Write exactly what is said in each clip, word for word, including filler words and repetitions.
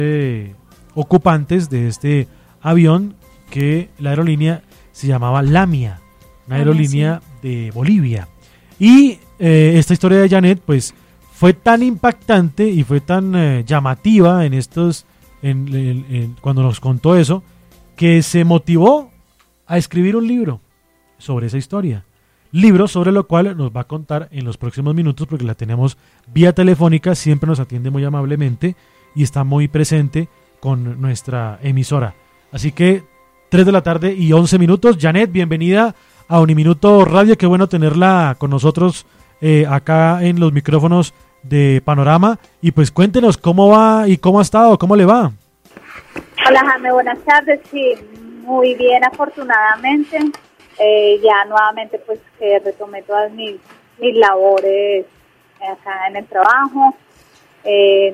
eh, ocupantes de este avión que la aerolínea se llamaba Lamia, una aerolínea ah, sí. de Bolivia. Y eh, esta historia de Janet pues fue tan impactante y fue tan eh, llamativa en estos en, en, en, cuando nos contó eso, que se motivó a escribir un libro sobre esa historia. Libro sobre lo cual nos va a contar en los próximos minutos, porque la tenemos vía telefónica, siempre nos atiende muy amablemente y está muy presente con nuestra emisora. Así que tres de la tarde y once minutos. Janet, bienvenida a Uniminuto Radio, qué bueno tenerla con nosotros eh, acá en los micrófonos de Panorama. Y pues cuéntenos cómo va y cómo ha estado, cómo le va. Hola Jaime, buenas tardes. Sí, muy bien, afortunadamente. Eh, ya nuevamente pues que retomé todas mis, mis labores acá en el trabajo eh,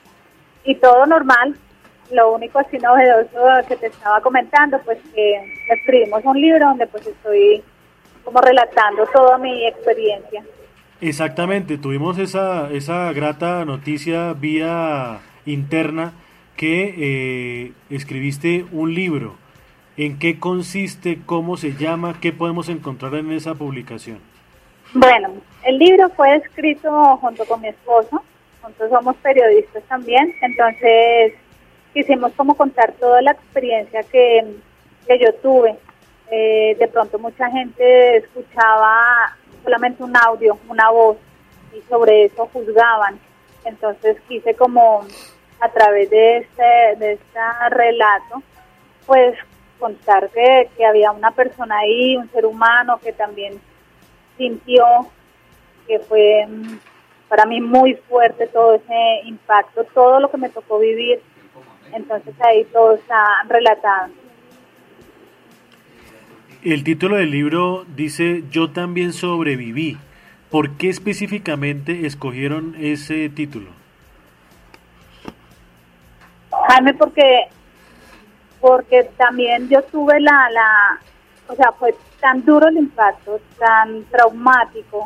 y todo normal. Lo único así novedoso que te estaba comentando, pues que escribimos un libro donde pues estoy como relatando toda mi experiencia. Exactamente, tuvimos esa, esa grata noticia vía interna que eh, escribiste un libro. ¿En qué consiste? ¿Cómo se llama? ¿Qué podemos encontrar en esa publicación? Bueno, el libro fue escrito junto con mi esposo. Nosotros somos periodistas también. Entonces, quisimos como contar toda la experiencia que, que yo tuve. Eh, de pronto mucha gente escuchaba solamente un audio, una voz, y sobre eso juzgaban. Entonces, quise como a través de este, de este relato, pues contar que, que había una persona ahí, un ser humano que también sintió, que fue para mí muy fuerte todo ese impacto, todo lo que me tocó vivir. Entonces ahí todo está relatado. El título del libro dice Yo también sobreviví. ¿Por qué específicamente escogieron ese título? Jaime, porque porque también yo tuve la, la, o sea, fue tan duro el impacto, tan traumático,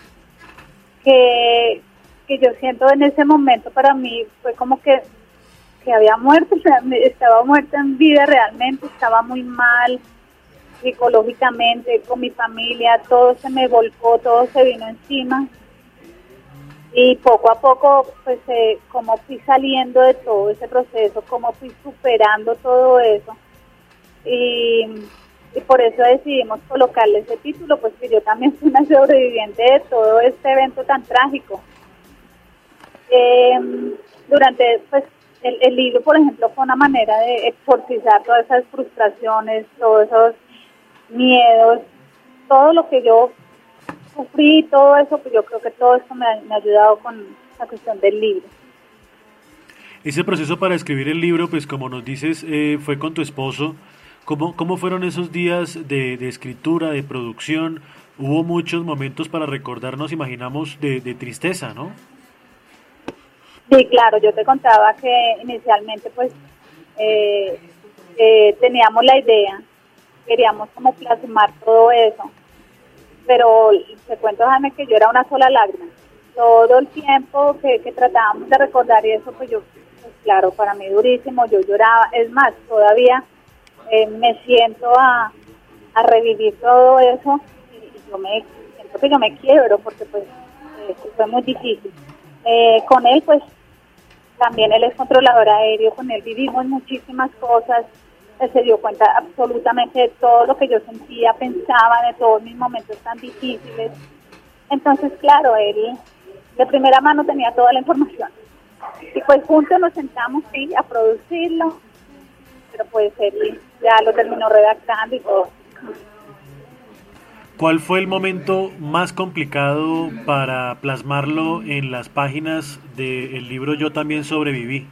que, que yo siento en ese momento para mí fue como que, que había muerto, o sea, estaba muerta en vida realmente, estaba muy mal psicológicamente, con mi familia, todo se me volcó, todo se vino encima. Y poco a poco, pues, eh, como fui saliendo de todo ese proceso, como fui superando todo eso. Y, y por eso decidimos colocarle ese título, pues que yo también fui una sobreviviente de todo este evento tan trágico. Eh, durante, pues, el, el libro, por ejemplo, fue una manera de exorcizar todas esas frustraciones, todos esos miedos, todo lo que yo sufrí, todo eso, pues yo creo que todo esto me ha, me ha ayudado con la cuestión del libro. Ese proceso para escribir el libro, pues como nos dices, eh, fue con tu esposo. ¿Cómo, cómo fueron esos días de, de escritura, de producción? Hubo muchos momentos para recordarnos, imaginamos, de, de tristeza, ¿no? Sí, claro, yo te contaba que inicialmente pues eh, eh, teníamos la idea, queríamos como plasmar todo eso. Pero te cuento, Jaime, que yo era una sola lágrima. Todo el tiempo que, que tratábamos de recordar y eso, pues yo, pues claro, para mí durísimo, yo lloraba. Es más, todavía eh, me siento a, a revivir todo eso y yo me siento que yo me quiebro porque pues eh, fue muy difícil. Eh, con él, pues también él es controlador aéreo, con él vivimos muchísimas cosas. Él se dio cuenta absolutamente de todo lo que yo sentía, pensaba, de todos mis momentos tan difíciles. Entonces, claro, él de primera mano tenía toda la información. Y pues juntos nos sentamos, sí, a producirlo, pero pues él ya lo terminó redactando y todo. ¿Cuál fue el momento más complicado para plasmarlo en las páginas del libro Yo también sobreviví?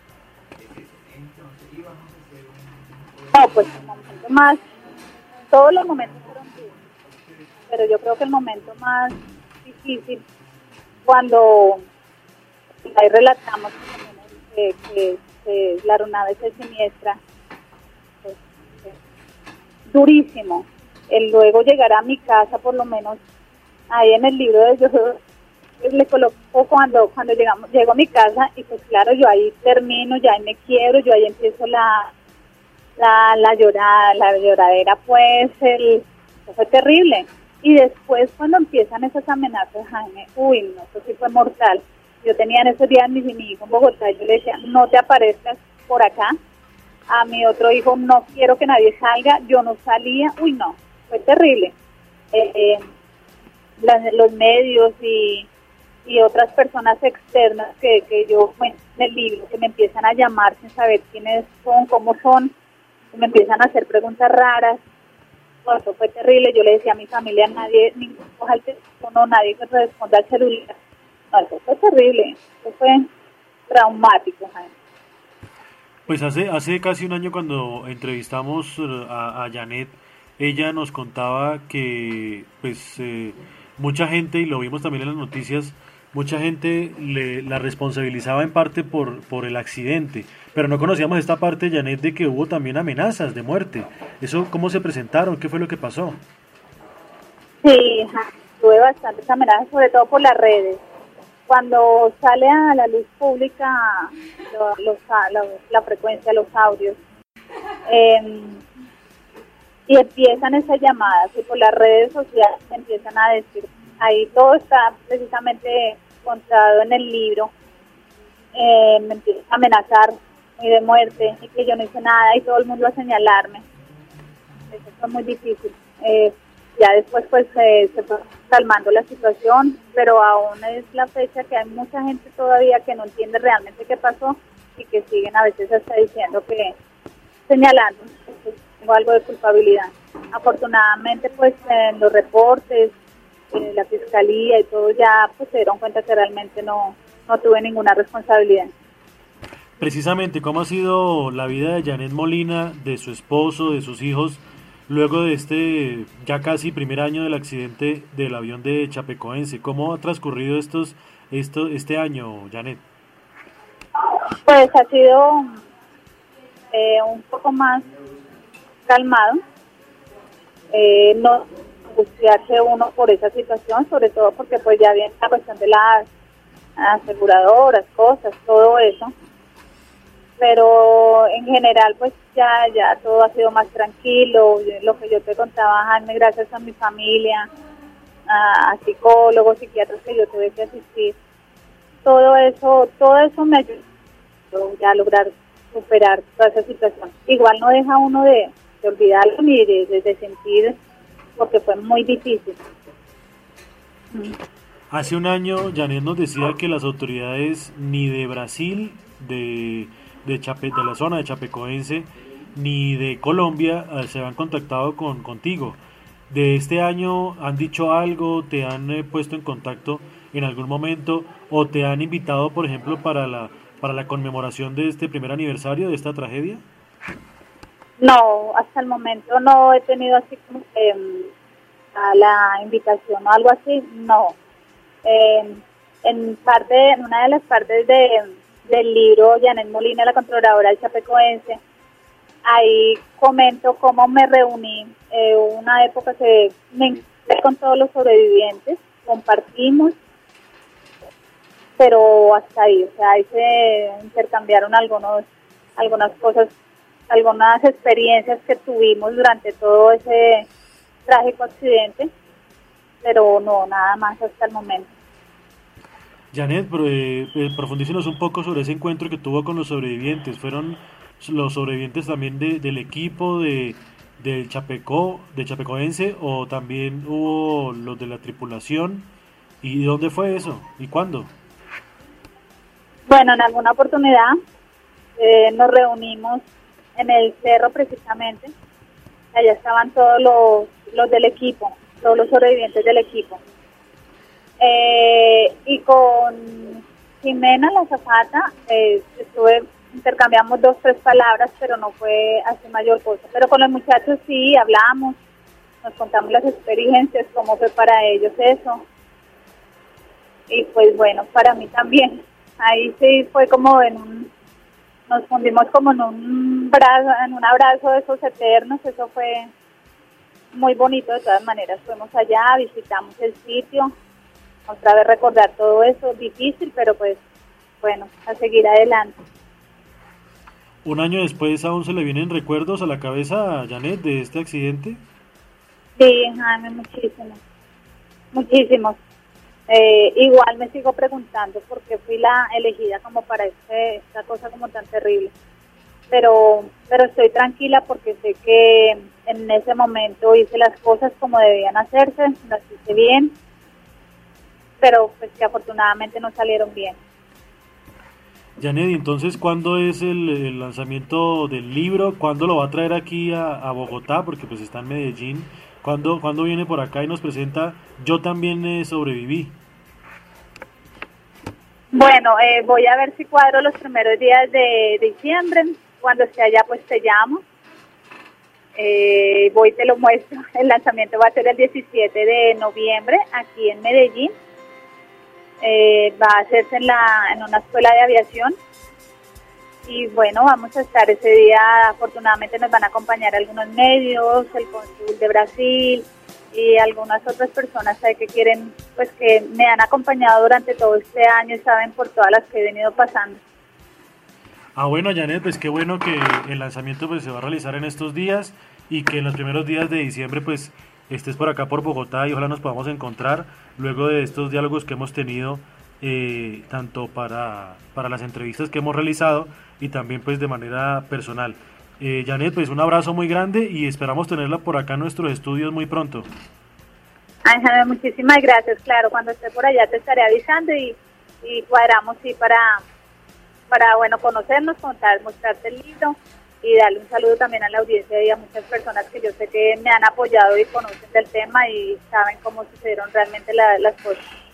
No, pues el momento más, todos los momentos fueron duros, pero yo creo que el momento más difícil, cuando ahí relatamos que, que, que la aeronave se siniestra, pues, es durísimo. El luego llegar a mi casa, por lo menos ahí en el libro de yo pues, le coloco cuando cuando llegamos llego a mi casa y pues claro, yo ahí termino, ya ahí me quiebro, yo ahí empiezo la la la llorada, la lloradera, pues el eso fue terrible. Y después cuando empiezan esas amenazas, Jaime, uy, no, eso sí fue mortal. Yo tenía en esos días mi, mi hijo en Bogotá, yo le decía, no te aparezcas por acá. A mi otro hijo, no quiero que nadie salga, yo no salía, uy, no, fue terrible. Eh, eh, las- los medios y, y otras personas externas que, que yo cuento en el libro, que me empiezan a llamar sin saber quiénes son, cómo son, que me empiezan a hacer preguntas raras. Bueno, eso fue terrible. Yo le decía a mi familia, nadie, ningún coja el teléfono, nadie que responda al celular. No, eso fue terrible, eso fue traumático, Jaime. Pues hace, hace casi un año cuando entrevistamos eh, a, a Janet, ella nos contaba que pues eh, mucha gente, y lo vimos también en las noticias, mucha gente le, la responsabilizaba en parte por, por el accidente, pero no conocíamos esta parte, Janet, de que hubo también amenazas de muerte. ¿Eso cómo se presentaron? ¿Qué fue lo que pasó? Sí, ja, tuve bastantes amenazas, sobre todo por las redes. Cuando sale a la luz pública lo- los, a- la, la frecuencia, los audios, eh, y empiezan esas llamadas, y por las redes sociales empiezan a decir, ahí todo está precisamente contado en el libro, eh, me empiezan a amenazar y de muerte, y que yo no hice nada, y todo el mundo a señalarme. Eso fue muy difícil. Eh, ya después pues eh, se fue calmando la situación, pero aún es la fecha que hay mucha gente todavía que no entiende realmente qué pasó y que siguen a veces hasta diciendo que, señalando que tengo algo de culpabilidad. Afortunadamente pues en los reportes, eh, la fiscalía y todo ya pues se dieron cuenta que realmente no, no tuve ninguna responsabilidad. Precisamente, ¿cómo ha sido la vida de Janet Molina, de su esposo, de sus hijos, luego de este ya casi primer año del accidente del avión de Chapecoense? ¿Cómo ha transcurrido estos, esto, este año, Janet? Pues ha sido eh, un poco más calmado, eh, no angustiarse uno por esa situación, sobre todo porque pues ya viene la cuestión de las aseguradoras, cosas, todo eso, pero en general pues ya ya todo ha sido más tranquilo. Lo que yo te contaba, Jaime, gracias a mi familia, a, a psicólogos, psiquiatras que yo tuve que asistir, todo eso, todo eso me ayudó ya a lograr superar toda esa situación. Igual no deja uno de, de olvidarlo ni de, de, de sentir, porque fue muy difícil. Mm. Hace un año, Janet nos decía que las autoridades ni de Brasil, de, de, Chape, de la zona de Chapecoense, ni de Colombia eh, se han contactado con contigo. De este año, ¿han dicho algo? ¿Te han eh, puesto en contacto en algún momento? ¿O te han invitado, por ejemplo, para la, para la conmemoración de este primer aniversario de esta tragedia? No, hasta el momento no he tenido así como que mm, a la invitación o algo así, no. Eh, en parte, en una de las partes de, del libro, Janet Molina, la controladora del Chapecoense, ahí comento cómo me reuní, eh, una época que me encontré con todos los sobrevivientes, compartimos, pero hasta ahí, o sea, ahí se intercambiaron algunos, algunas cosas, algunas experiencias que tuvimos durante todo ese trágico accidente, pero no, nada más hasta el momento. Janet, pero, eh, eh, profundícenos un poco sobre ese encuentro que tuvo con los sobrevivientes. ¿Fueron los sobrevivientes también de, del equipo de del Chapeco, de Chapecoense, o también hubo los de la tripulación? ¿Y dónde fue eso? ¿Y cuándo? Bueno, en alguna oportunidad eh, nos reunimos en el cerro precisamente, allá estaban todos los, los del equipo, todos los sobrevivientes del equipo. Eh, y con Jimena, la azafata, eh, estuve, intercambiamos dos, tres palabras, pero no fue así mayor cosa. Pero con los muchachos sí hablamos, nos contamos las experiencias, cómo fue para ellos eso. Y pues bueno, para mí también. Ahí sí fue como en un, nos fundimos como en un brazo, en un abrazo de esos eternos. Eso fue muy bonito de todas maneras. Fuimos allá, visitamos el sitio. otra vez recordar todo eso, difícil, pero pues bueno, a seguir adelante. Un año después, ¿aún se le vienen recuerdos a la cabeza a Janet de este accidente? Sí, Jaime, muchísimos, muchísimos. Eh, igual me sigo preguntando por qué fui la elegida como para este, esta cosa como tan terrible. Pero, pero estoy tranquila porque sé que en ese momento hice las cosas como debían hacerse, las hice bien, pero pues que afortunadamente no salieron bien. Janet, entonces, ¿cuándo es el, el lanzamiento del libro? ¿Cuándo lo va a traer aquí a, a Bogotá? Porque pues está en Medellín. ¿Cuándo, ¿Cuándo viene por acá y nos presenta Yo también eh, sobreviví? Bueno, eh, voy a ver si cuadro los primeros días de diciembre. Cuando esté allá, pues te llamo. Eh, voy y te lo muestro. El lanzamiento va a ser el diecisiete de noviembre aquí en Medellín. Eh, va a hacerse en, la, en una escuela de aviación. Y bueno, vamos a estar ese día. Afortunadamente nos van a acompañar algunos medios, el cónsul de Brasil y algunas otras personas ahí que quieren, pues que me han acompañado durante todo este año y saben por todas las que he venido pasando. Ah, bueno, Janet, pues qué bueno que el lanzamiento pues se va a realizar en estos días y que en los primeros días de diciembre pues estés por acá por Bogotá y ojalá nos podamos encontrar luego de estos diálogos que hemos tenido eh, tanto para, para las entrevistas que hemos realizado y también pues de manera personal. Eh, Janet, pues un abrazo muy grande y esperamos tenerla por acá en nuestros estudios muy pronto. Ay, Jaime, muchísimas gracias. Claro, cuando esté por allá te estaré avisando y, y cuadramos sí para, para bueno conocernos, contar, mostrarte el libro y darle un saludo también a la audiencia y a muchas personas que yo sé que me han apoyado y conocen del tema y saben cómo sucedieron realmente la, las cosas.